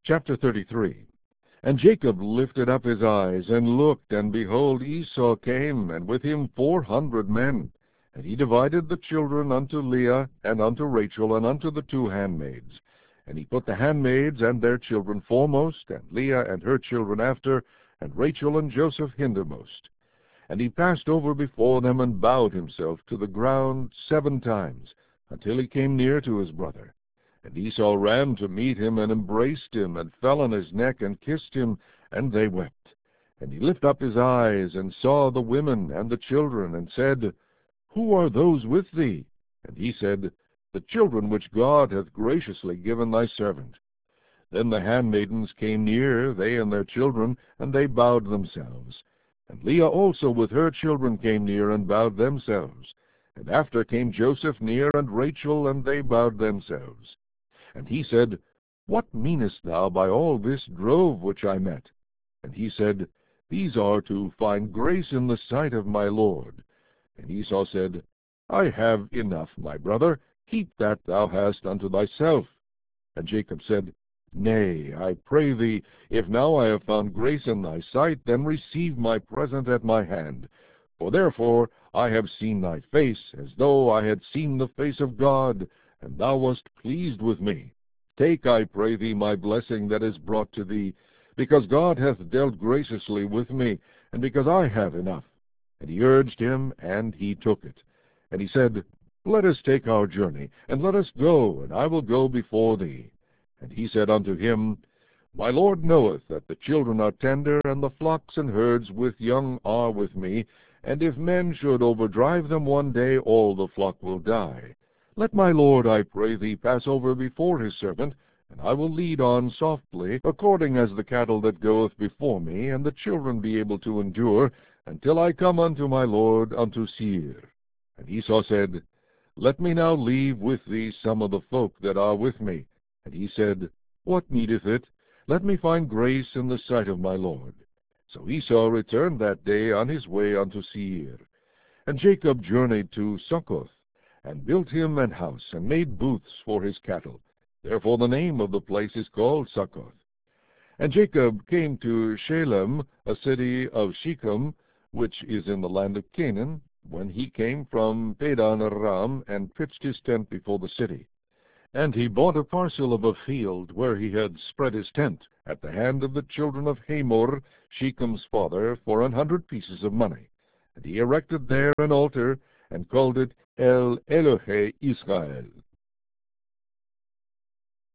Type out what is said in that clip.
Chapter 33. And Jacob lifted up his eyes, and looked, and behold, Esau came, and with him 400 men. And he divided the children unto Leah, and unto Rachel, and unto the 2 handmaids. And he put the handmaids and their children foremost, and Leah and her children after, and Rachel and Joseph hindermost. And he passed over before them, and bowed himself to the ground 7 times, until he came near to his brother. And Esau ran to meet him, and embraced him, and fell on his neck, and kissed him, and they wept. And he lifted up his eyes, and saw the women and the children, and said, Who are those with thee? And he said, The children which God hath graciously given thy servant. Then the handmaidens came near, they and their children, and they bowed themselves. And Leah also with her children came near, and bowed themselves. And after came Joseph near, and Rachel, and they bowed themselves. And he said, What meanest thou by all this drove which I met? And he said, These are to find grace in the sight of my Lord. And Esau said, I have enough, my brother, keep that thou hast unto thyself. And Jacob said, Nay, I pray thee, if now I have found grace in thy sight, then receive my present at my hand. For therefore I have seen thy face, as though I had seen the face of God, and thou wast pleased with me. Take, I pray thee, my blessing that is brought to thee, because God hath dealt graciously with me, and because I have enough. And he urged him, and he took it. And he said, Let us take our journey, and let us go, and I will go before thee. And he said unto him, My Lord knoweth that the children are tender, and the flocks and herds with young are with me, and if men should overdrive them one day, all the flock will die. Let my Lord, I pray thee, pass over before his servant, and I will lead on softly, according as the cattle that goeth before me, and the children be able to endure, until I come unto my Lord unto Seir. And Esau said, Let me now leave with thee some of the folk that are with me. And he said, What needeth it? Let me find grace in the sight of my Lord. So Esau returned that day on his way unto Seir. And Jacob journeyed to Succoth, and built him an house, and made booths for his cattle. Therefore the name of the place is called Succoth. And Jacob came to Shalem, a city of Shechem, which is in the land of Canaan, when he came from Padan Aram, and pitched his tent before the city. And he bought a parcel of a field where he had spread his tent, at the hand of the children of Hamor, Shechem's father, for 100 pieces of money. And he erected there an altar, and called it El Elohe Israel.